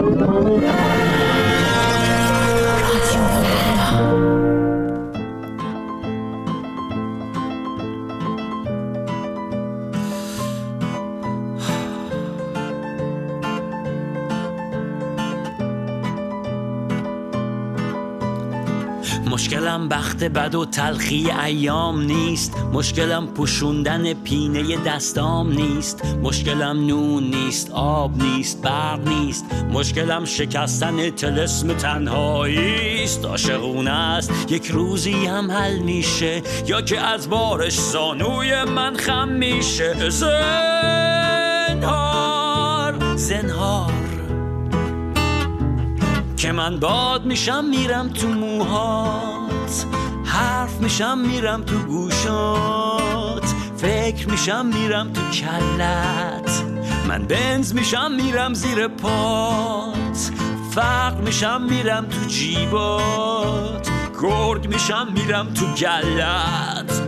مشکلم بخت بد و تلخی ایام نیست، مشکلم پوشوندن پینه دستام نیست، مشکلم نون نیست، آب نیست، برق نیست، مشکلم شکستن طلسم تنهاییست. عاشقونه است یک روزی هم حل میشه، یا که از بارش زانوی من خم میشه. زنهار زنهار که من باد میشم میرم تو موهات، حرف میشم میرم تو گوشات، فکر میشم میرم تو کلت، من بنز میشم میرم زیر پات، فقر میشم میرم تو جیبات، گرگ میشم میرم تو گلت.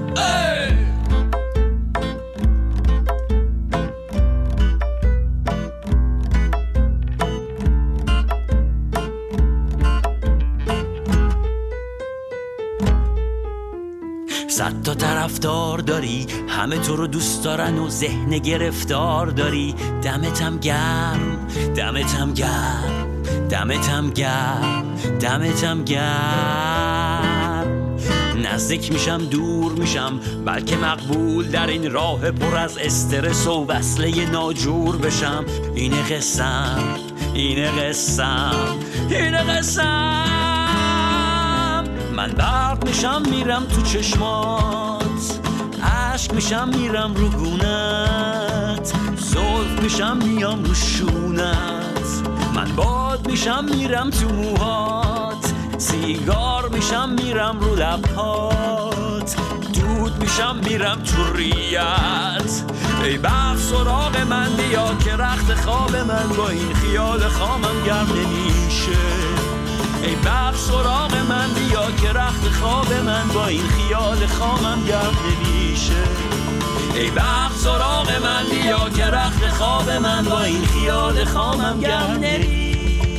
صد تا طرفدار داری، همه تو رو دوست دارن و ذهن گرفتار داری. دمتم گرم، دمتم گرم، دمتم گرم، دمتم گرم. نزدیک میشم دور میشم، بلکه مقبول در این راه پر از استرس و وصله ناجور بشم. اینه قسم، اینه قسم، اینه قسم. من برق میشم میرم تو چشمات، عشق میشم میرم رو گونت، زلف میشم میام رو شونت، من باد میشم میرم تو موهات، سیگار میشم میرم رو لبهات، دود میشم میرم تو ریت. ای بخت سراغ من بیا که رخت خواب من با این خیال خامم گرم نمیشه. ای بخت سراغ من بیا که رخت خواب من با این خیال خامم گرم نمیشه. ای بخت سراغ من بیا که رخت خواب من با این خیال خامم گرم نمیشه.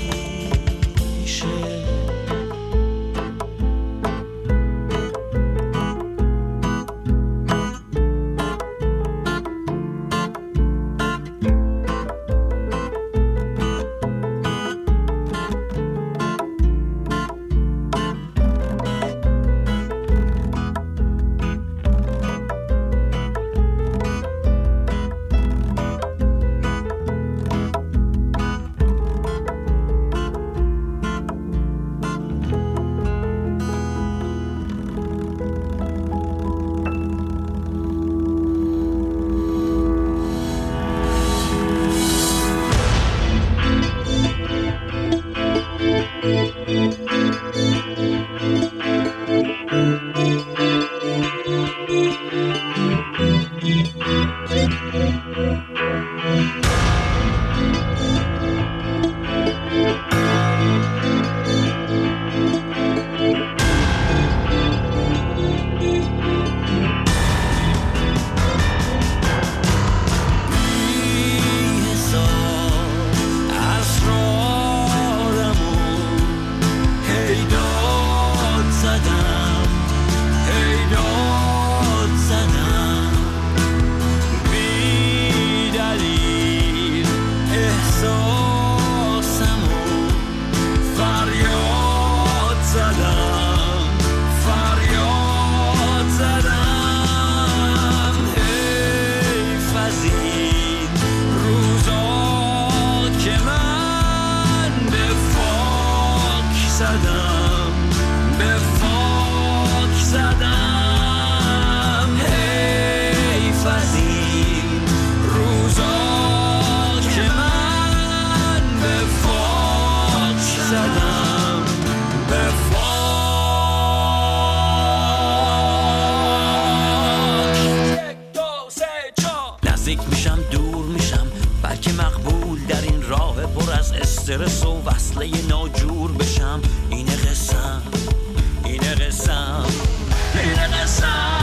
نزدیک میشم دور میشم، بلکه مقبول در این راه پر از استرس و وصله ناجور بشم. اینه قسم، اینه قسم، اینه قسم.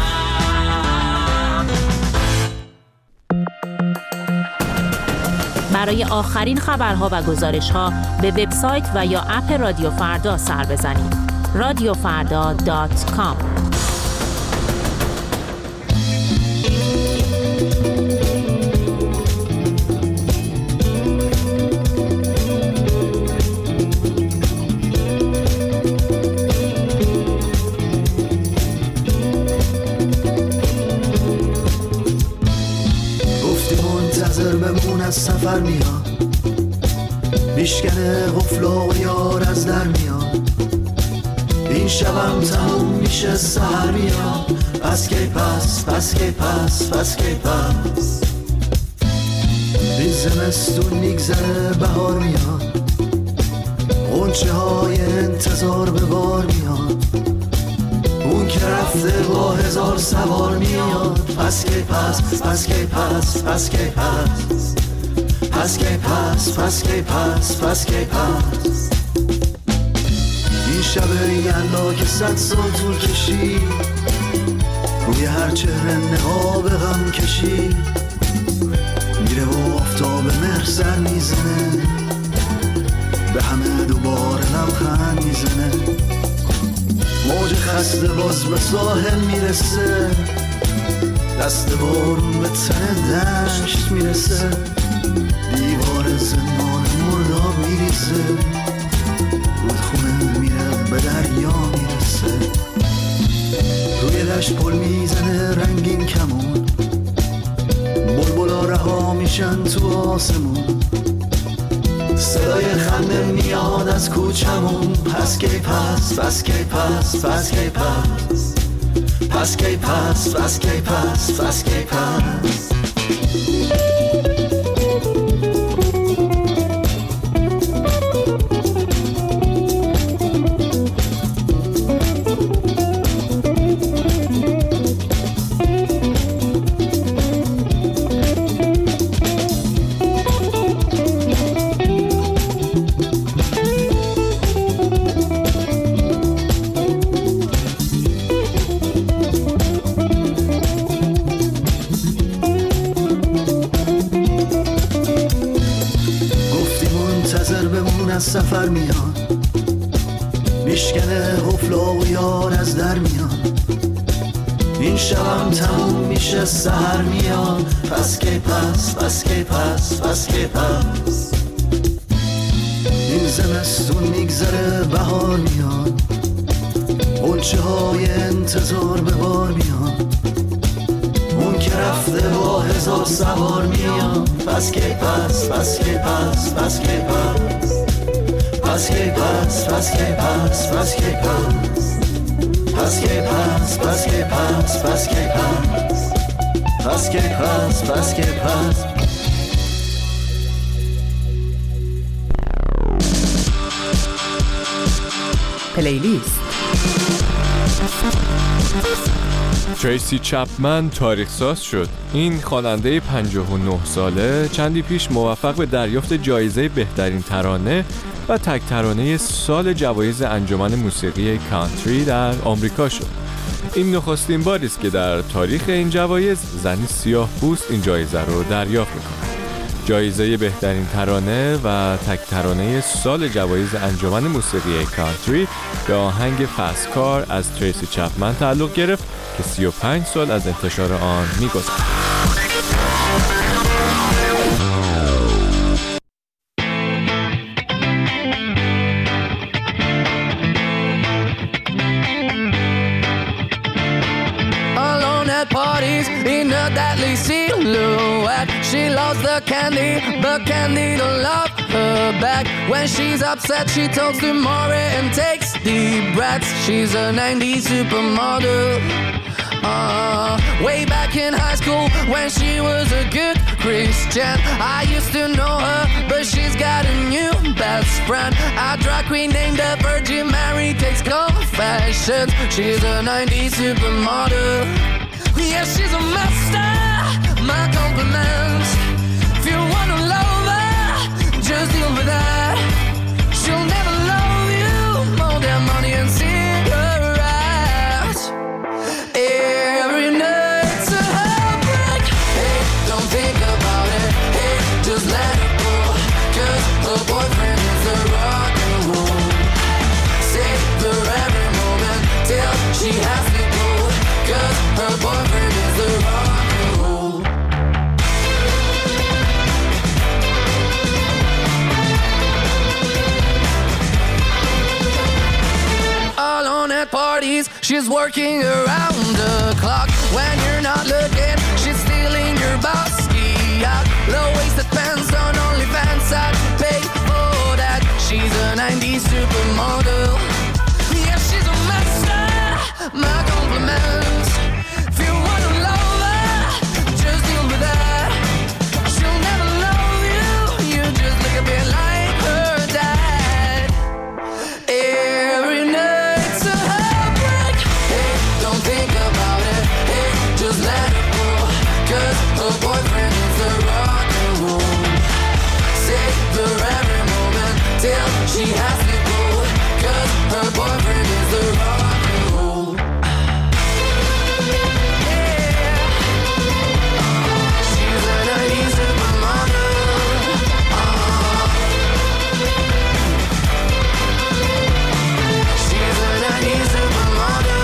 برای آخرین خبرها و گزارش‌ها به وبسایت و یا اپ رادیو فردا سر بزنید. radiofarda.com. از سفر میاد، میشکنه قفلا و یار از در میاد، این شبم تموم میشه سحر میاد، پس کی پس پس کی پس پس کی پس، این زمستون میگذره بهار میاد، غنچه های انتظار به بار میاد، اون که رفته با 1000 سوار میاد، پس کی پس پس کی پس پس کی پس، پس کی پس پس کی پس پس کی پس، این شب یلا که 100 سال طول کشید، روی هر چهره نقاب غم کشید، میره و آفتاب مهر سر میزنه، به همه دوباره لبخند میزنه، موج خسته باز به ساحل میرسه، دست بارون به تن دشت میرسه، دیوار زندان مرداب میریزه، رودخونه میره به دریا میرسه، روی دشت پل میزنه رنگین کمون، بلبلا رها میشن تو آسمون، صدای خنده میاد از کوچمون، پس کی پس پس کی پس پس کی پس، پس کی پس پس کی پس پس کی پس. سفر میاد، میشکنه قفلا و یار از در میاد، این شبم تموم میشه سحر میاد، پس کی پس پس کی پس پس کی پس، این زمستون میگذره بهار میاد، غنچه های انتظار به بار میاد، اون که رفته با 1000 سوار میاد، پس کی پس پس کی پس پس کی پس، پس کی پس پس کی پس پس کی پس، پس کی پس پس کی پس پس کی پس، پس کی پس پس کی پس. پلیلیست. تریسی چپمن تاریخ ساز شد. این خواننده 59 ساله چندی پیش موفق به دریافت جایزه بهترین ترانه و تک ترانه سال جوایز انجمن موسیقی کانتری در آمریکا شد. این نخستین باری است که در تاریخ این جوایز زنی سیاه‌پوست این جایزه رو دریافت می‌کند. جایزه بهترین ترانه و تک ترانه سال جوایز انجمن موسیقی کانتری به آهنگ فست کار از تریسی چپمن تعلق گرفت که 35 سال از انتشار آن می‌گذرد. Parties in a deadly silhouette. She loves the candy, but candy don't love her back. When she's upset, she talks to Maury and takes deep breaths. She's a 90s supermodel. Way back in high school when she was a good Christian, I used to know her, but she's got a new best friend, a drag queen named the Virgin Mary, takes confessions. She's a 90s supermodel. Yeah, she's a master, my compliments. If you wanna love her, just deal with that. She'll never love you more than money and cigarettes. Every night's a heartbreak. Hey, don't think about it. Hey, just let it go. she's working around the clock. When you're not looking, she's stealing your bossy out. Low-waisted pants on OnlyFans, had to pay for that. She's a 90s supermodel. Yeah, she's a master. My compliments. If you wanna love her, just deal with that. She'll never love you. You just look a bit like her dad. Every night's a heartbreak. Hey, don't think about it. Hey, just let it go. 'Cause her boyfriend is a rock and roll. Savor every moment till she has to go. 'Cause her boyfriend is a rock and roll. Yeah. She's a 90s supermodel. She's a 90s supermodel.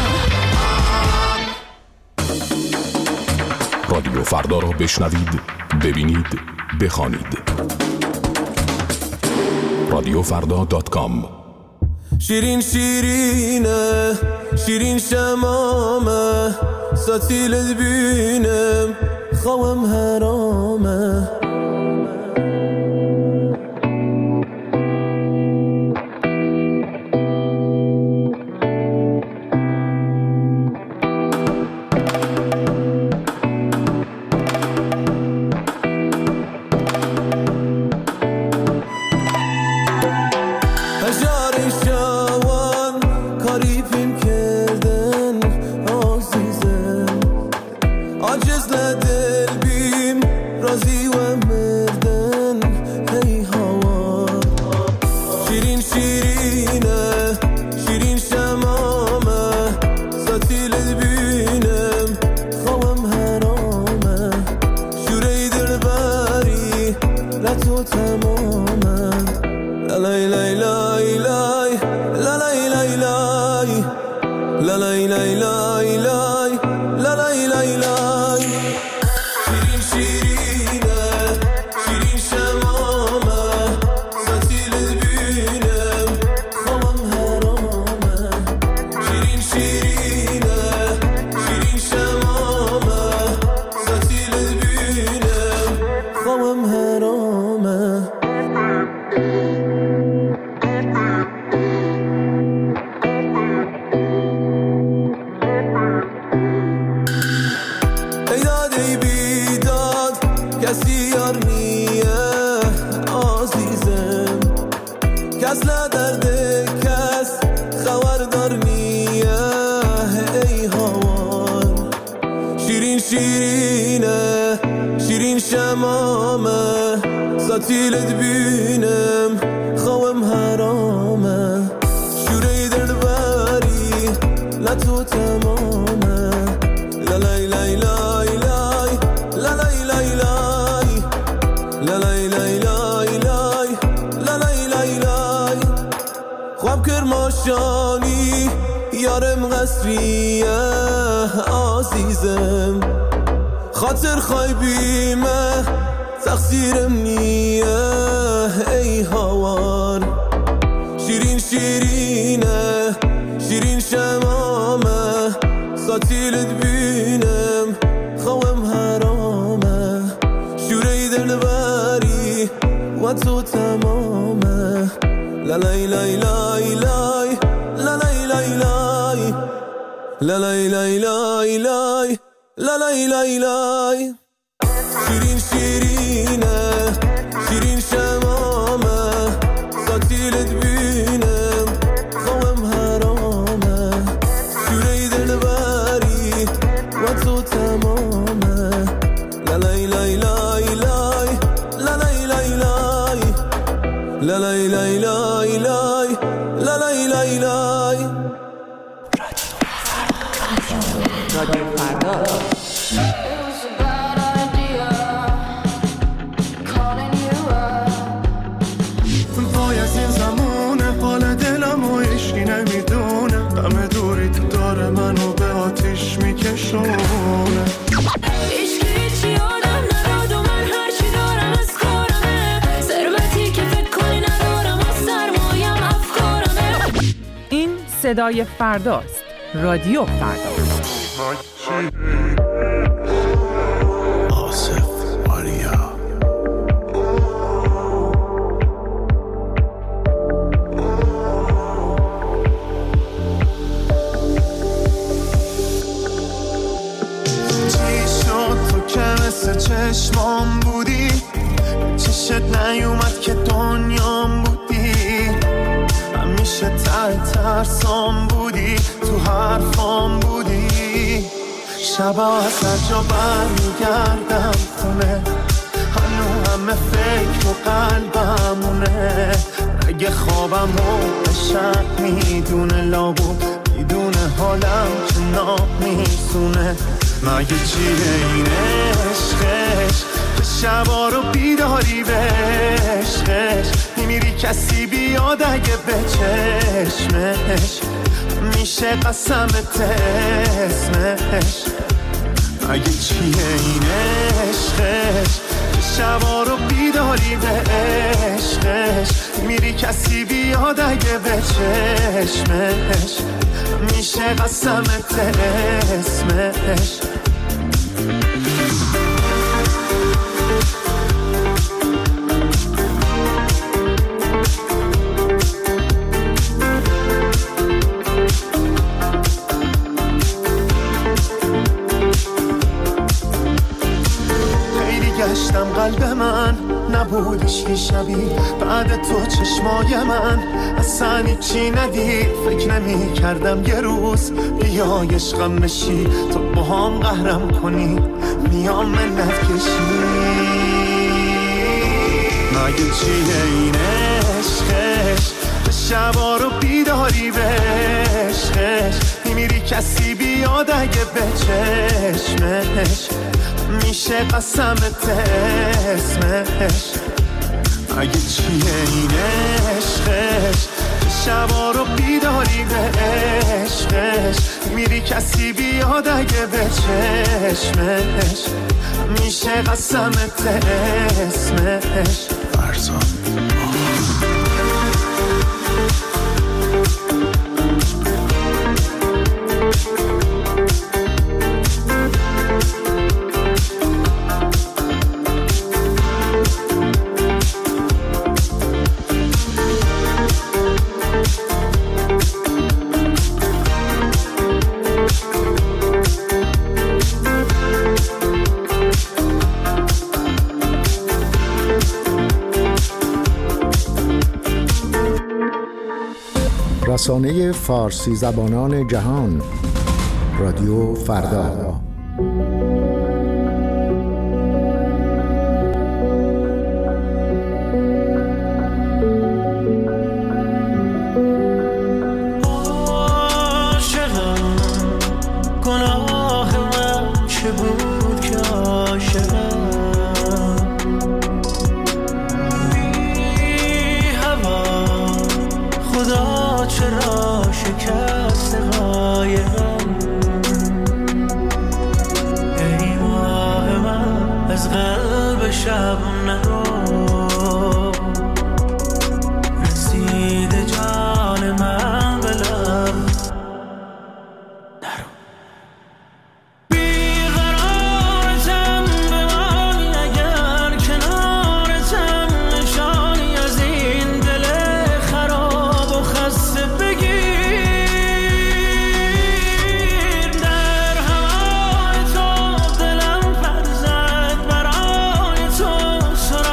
رادیو فردا را بشنوید، ببینید، بخوانید. radiofrda.com. شیرین شیرینه شیرین شمامه ساتیلت بینم خوام حرامه ساتیلت بینم خوام حرامه شوره دلبری لطو تمامه لالای لای لای لای لالای لای لای لالای لای لای لای لالای لای لای خواب کرماشانی یارم قصریه عزیزم خاطر خواهی بیمه تقصیرم نیه ای هوار شیرین شیرینه شیرین شمامه ساتیلت بینم خوام حرامه شوره دلبری و تو تمامه لالای لای لای لای لالای لای لای لالای لای لای لای لالای لای لای شیرین شیرینه شیرین شمامه ساتیلت بینم خوام حرامه شوره دلبری و تو تمامه لالای لای لای لای لالای لای لای لالای لای لای لای لالای لای لای رادیو فردا. منو به آتیش میکشونه هیچ یادم نداد و من هرچی دارم از کارمه ثروتی که فکر کنی ندارم و سرمایم افکارمه. این صدای فرداست. رادیو فردا. چشمام بودی، چشت نیومد که دنیام بودی، همیشه ته ترسام بودی، تو حرفام بودی. شبا از هر جا برمیگردم خونه، هنو همه فکر و قلبمونه. اگه خوابم و شب میدونه، لابو میدونه حالم که نمیسونه. مگه چیه این عشقش که شبا رو بیداری به عشقش میمیری کسی بیاد اگه به چشمش میشه قسمت اسمش. مگه چیه این عشقش که شبا رو بیداری به عشقش میمیری کسی بیاد اگه به چشمش میشه قسمت اسمش. خیلی گشتم قلب من نبودش که شبیه بعد تو چشمای من اصلا هیچی ندید. فکر نمی کردم یه روز بیای عشقم بشی، تو با هم قهرم کنی میام منت کشی. مگه چیه این عشقش به شبا رو بیداری به عشقش میمیری کسی بیاد اگه به چشمش میشه قسمت اسمش. مگه چیه این عشقش که شبا رو بیداری به عشقش میری کسی بیاد اگه به چشمش میشه قسمت اسمش. فرزان رسانه فارسی زبانان جهان، رادیو فردا. سر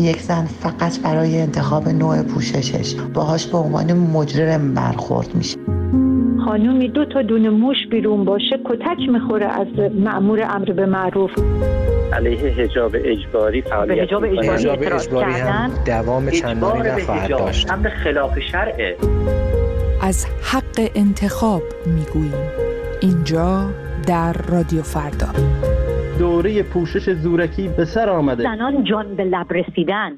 یک زن فقط برای انتخاب نوع پوششش باهاش به عنوان مجرم برخورد میشه. خانومی 2 تا دونه موش بیرون باشه کتک میخوره از مأمور امر به معروف. علیه حجاب اجباری فعالیت حجاب اجباری هم دوام چندانی نخواهد داشت. امر خلاف شرعه. از حق انتخاب میگوییم اینجا در رادیو فردا. دوره پوشش زورکی به سر آمده. زنان جان به لب رسیدن.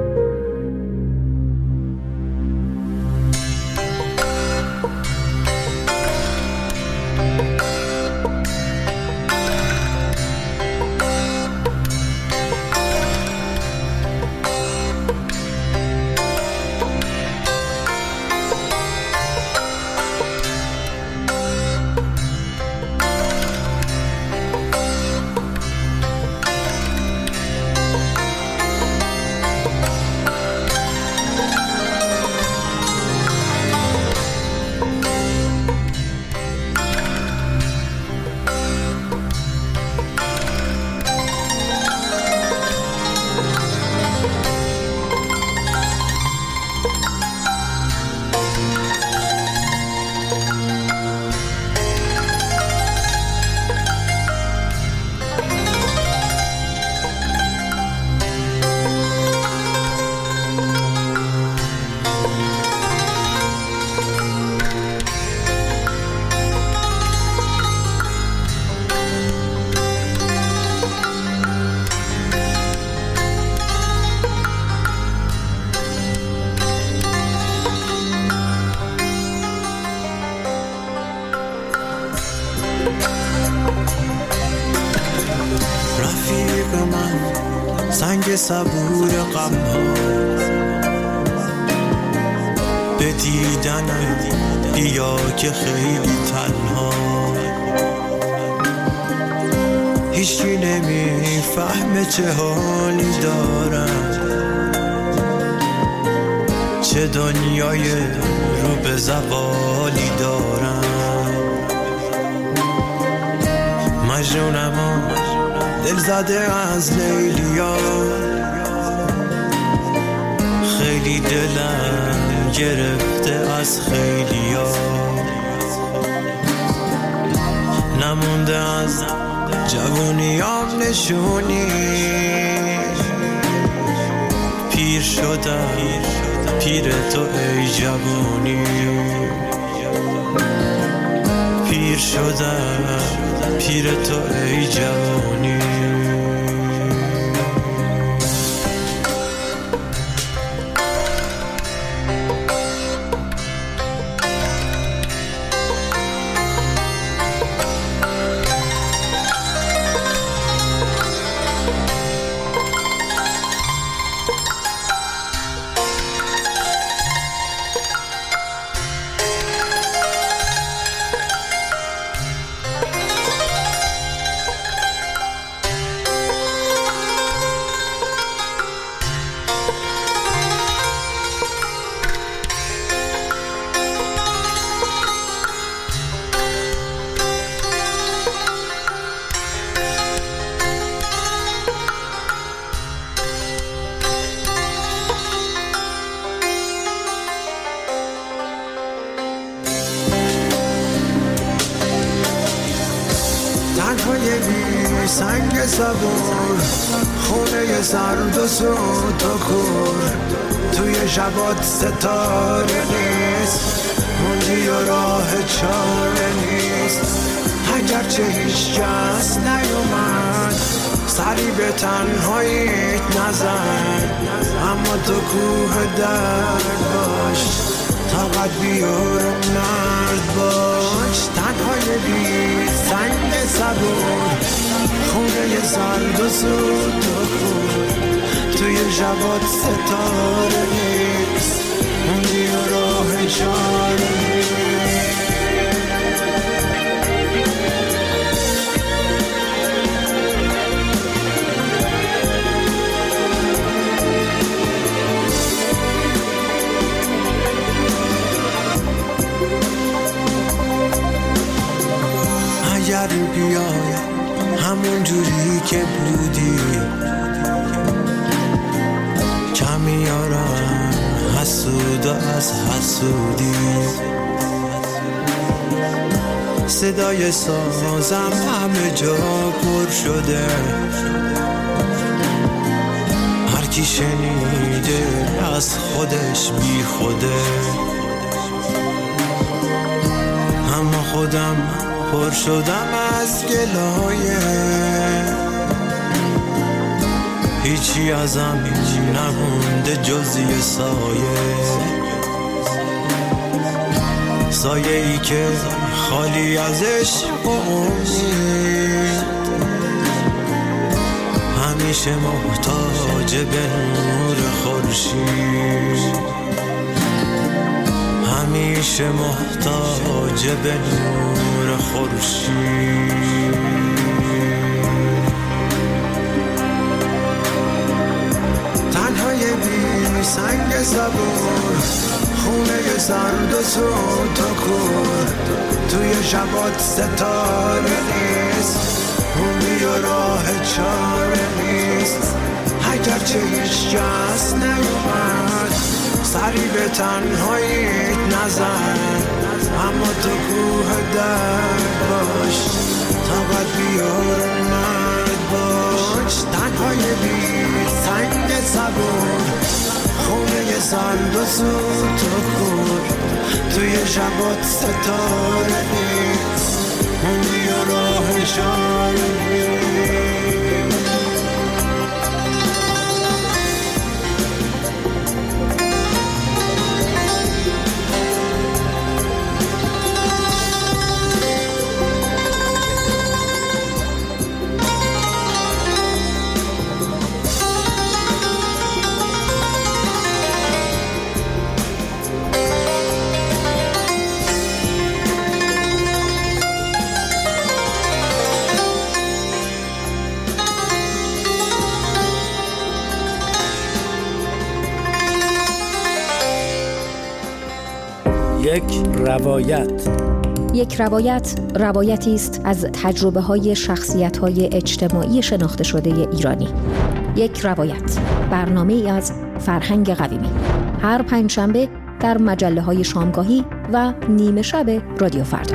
سنگ صبور غم ها به دیدنم بیا که خیلی تنها هیچی نمیفهمه چه حالی دارم چه دنیای رو به زوالی دارم مجنونم دل زده از لیلیا خیلی دلم گرفته از خیلیا نمونده از جوونیام نشونی پیر شدم پیر تو ای جوونی پیر شدم پیر تو ای جوانی سنگ صبور خونه سرد و سود و کور توی شبات ستاره نیست موندی و راه چاره نیست اگرچه هیچ کس نیومد سری به تنهاییت نزن اما تو کوه درد باش طاقت بیار و مرد باش تنهای بی سنگ صبور خونه سرد و سود و کور توی شبات ستاره نیست موندی و راه چاره نیست اگر بیای همون جوری که بودی نمیارن حسود از حسودی. صدای سازم همه جا پر شده، هر کی شنیده از خودش بی خوده. اما خودم پر شدم از گلایه، هیچی ازم نمونده جز یه سایه ای که خالی از عشق و امید، همیشه محتاج به نور خورشید، همیشه محتاج به نور خورشید. تنهای بی سنگ زبون، خونه سرد و سوت و کور، توی شبات ستاره نیست، موندی و راه چاره نیست. اگرچه هیچ کس نیومد سری به تنهاییت نزن، اما تو کوه درد باش، طاقت بیار مرد باش. تنهای بی سنگ زبون، خونه سرد و سوت و کور، توی شبات ستاره نیست، موندی و راه چاره نیست. یک روایت روایتی است از تجربه‌های شخصیت‌های اجتماعی شناخته شده ایرانی. یک روایت، برنامه‌ای از فرهنگ قویمی، هر پنجشنبه در مجله‌های شامگاهی و نیمه شب رادیو فردا.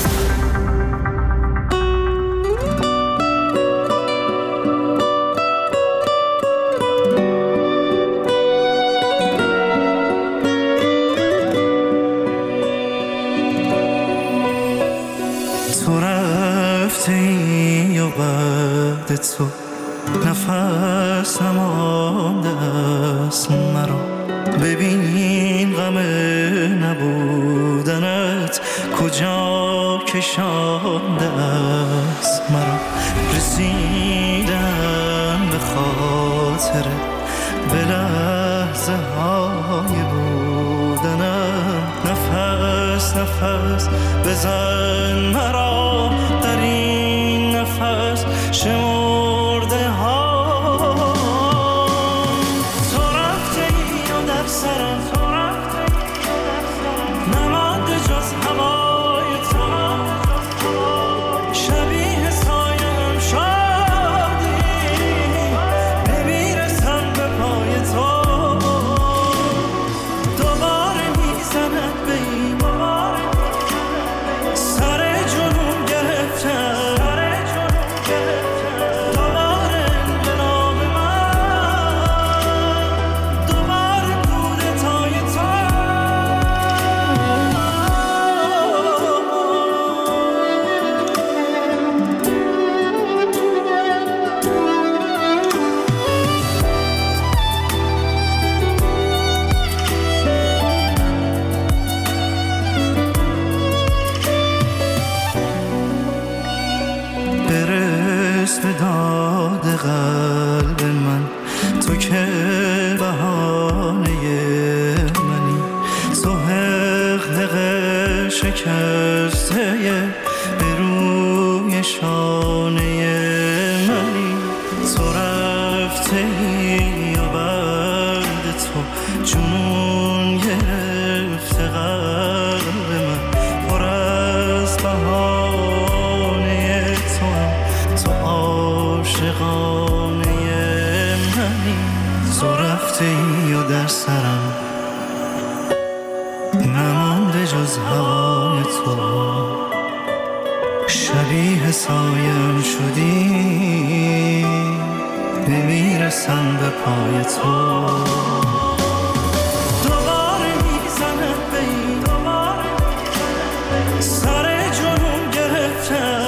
تو نفس نمانده است مرا، ببین غم نبودنت کجا کشانده است مرا. رسیدم به خاطر به لحظه های بودنم، نفس نفس بزن مرا در این نفس شمرده ها. تو رفته ای و در سرم نمانده جز هوای تو، شبیه سایه‌ام شدی، نمیرسم به پای تو. دوباره میزند به این سر جنون گرفتم، قلب من تو که بهانه منی، تو حقیق شکسته به روی شانه منی. تو رفته ای و بعد تو جنون گرفته قلب من، پر از بهانه تو هم تو عاشقانه منی. تو رفته ای و در سرم نمانده جز هوای تو، شبیه سایم شدی نمیرسم به پای تو. دوباره میزنه به این سر جنون گرفتم،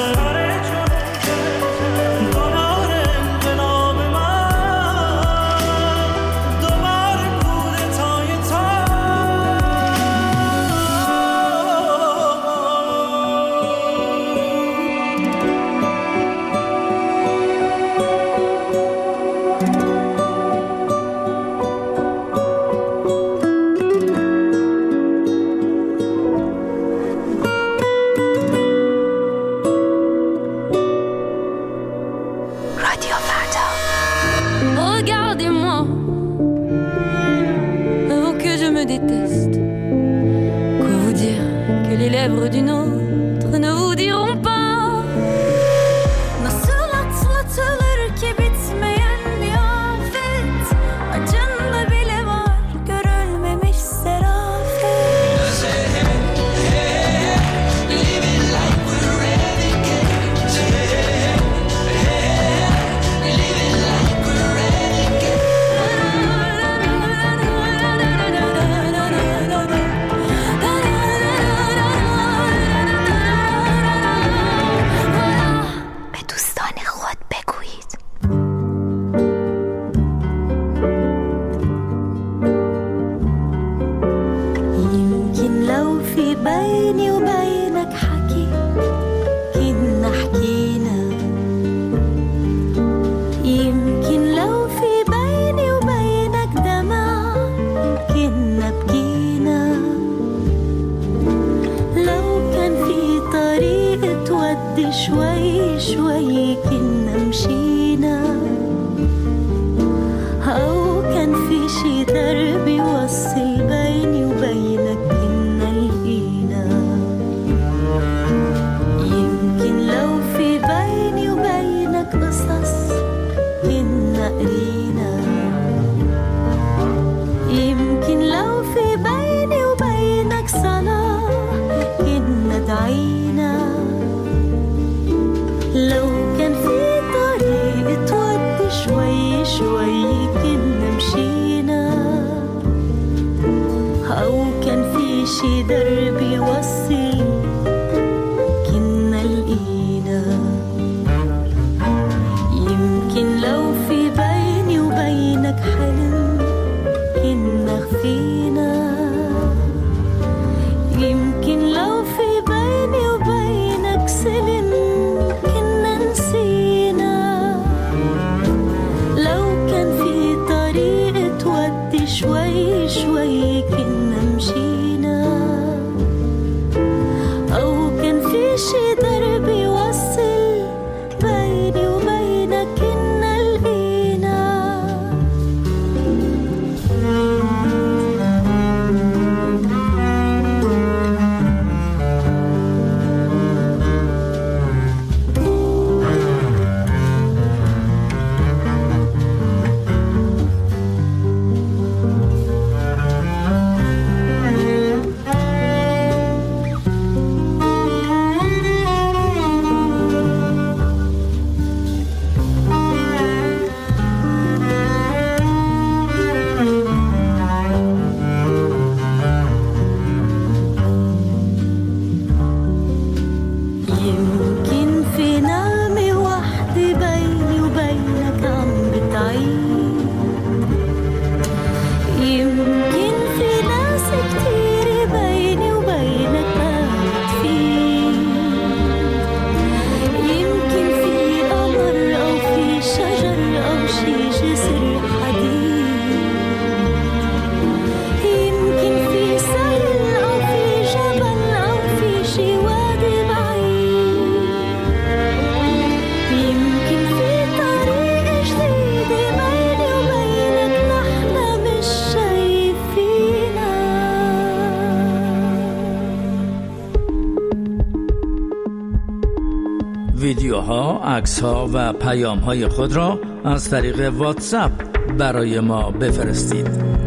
ویدیوها، عکس‌ها و پیام‌های خود را از طریق واتساپ برای ما بفرستید.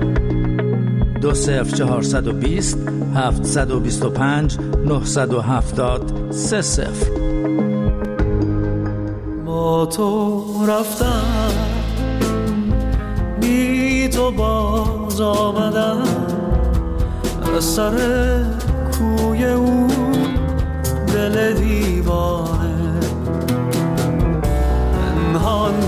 20420 725 970 30. با تو رفتم بی تو باز آمدم از سر کوی او دل دیوانه پنهان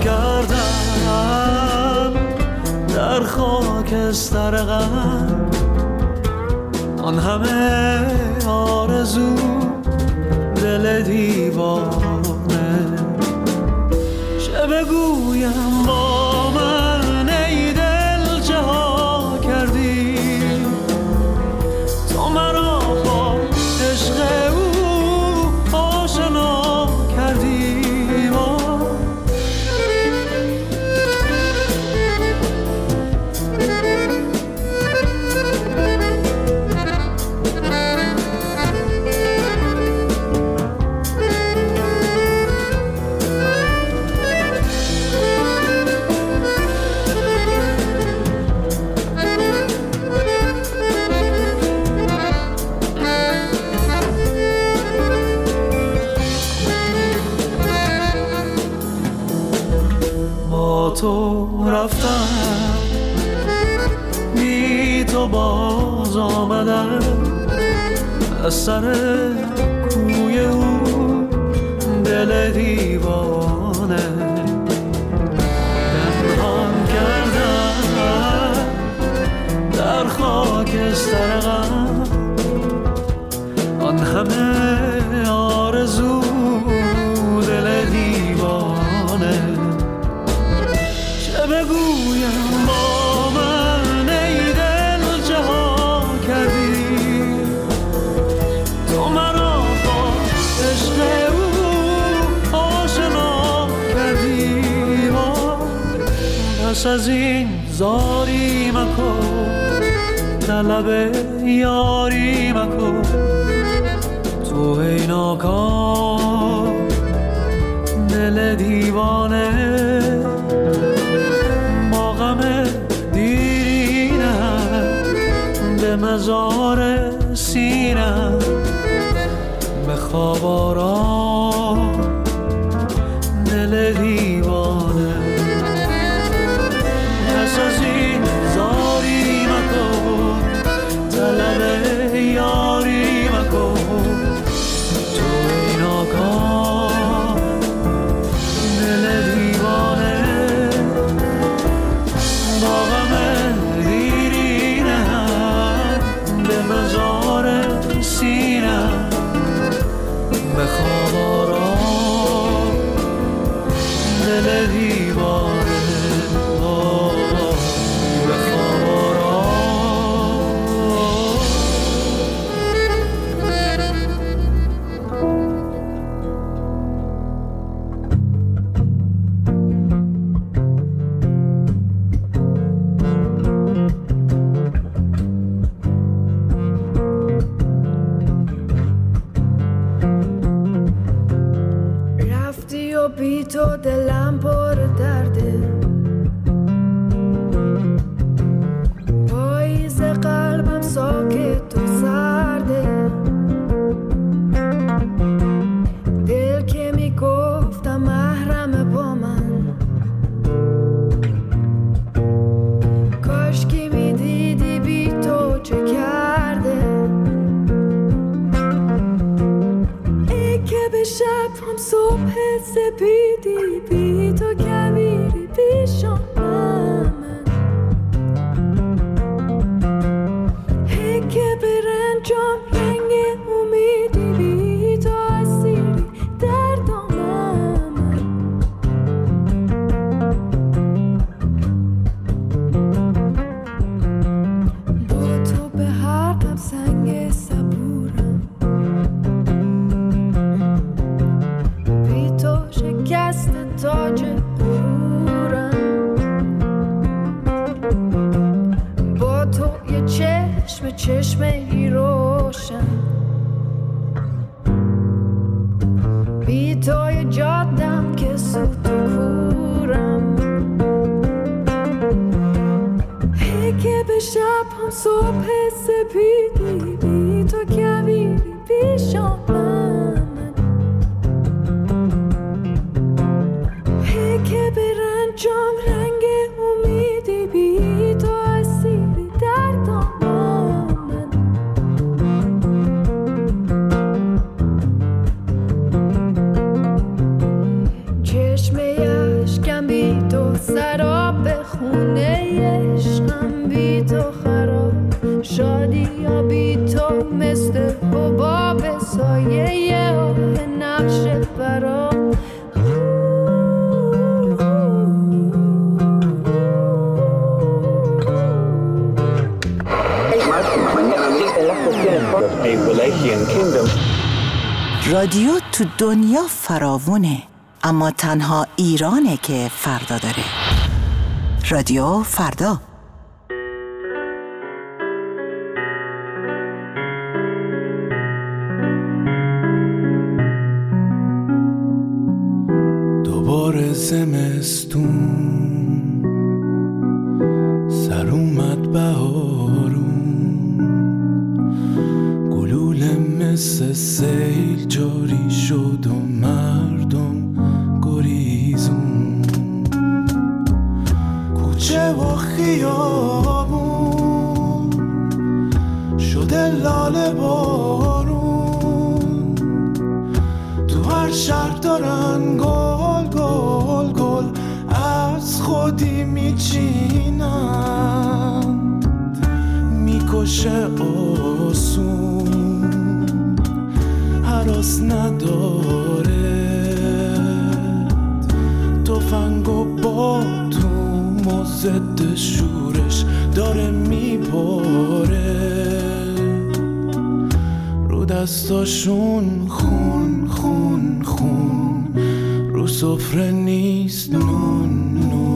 کردم در خاکستر غم آن همه آرزو دل دیوانه چه بگویم با من ای دل چه ها کردی تو مرا با عشق او آشنا کردی تو رفتم بی تو باز آمدم از سر کوی او دل دیوانه پنهان کردم در خاکستر غم آن همه آرزو دل دیوانه بگویم با من ای دل چه ها کردی تو مرا با عشق او آشنا کردی پس از این زاری مکن طلب یاری مکن تو ای ناکام دل دیوانه مزار سینم به خواب آرام دل دیوانه پس از این زاری مکن طلب یاری مکن تو ای ناکام دل دیوانه با غم مزار سینم به خواب آرام دل دیوانه به خواب آرام. بی تو دلم پر درده پاییز قلبم ساکت و سرده دل که میگفتم محرم با من کاش که میدیدی بی تو چه کرده ای که به شب هم صبح سپیدی بی تو کبیری پیشان من هی که به رنجام رنگ امیدی بی تو اسیری در دامن با تو به هر دم سنگ صبورم بی تو شکست تاج غرور شب هم صبح سپیدی بی تو کویری پیشم من که به رنجام رنگ امیدی بی تو اسیری در دامن چشم اشکم بی تو سراب خونه عشقم بی تو خراب شادی یا بی تو مثل حباب سایه آه نقش برام رادیو تو دنیا فراوونه، اما تنها ایرانه که فردا داره. رادیو فردا. دوباره زمستون سر اومد بهارون گلوله مثل سیل جاری شد و مردم گریزون کوچه و خیابون شده لاله بارون تو هر شهر دارن گل گل گل از خودی میچینن میکشه آسون هراس نداره تفنگ و باتوم و ضد شورش داره میباره رو دستاشون خون خون خون رو سفره نیست نون نون